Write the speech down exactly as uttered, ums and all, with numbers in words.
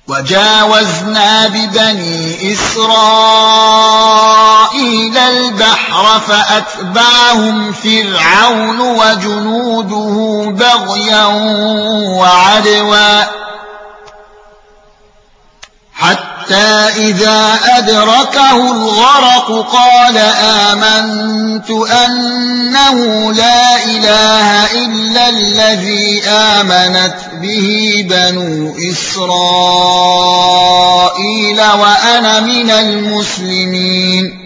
وجاوزنا ببني إسرائيل البحر فأتبعهم فرعون وجنوده بغيا وعدوا حتى إذا أدركه الغرق قال آمنت أنه لا إله إلا الذي آمنت به بنو إسرائيل وأنا من المسلمين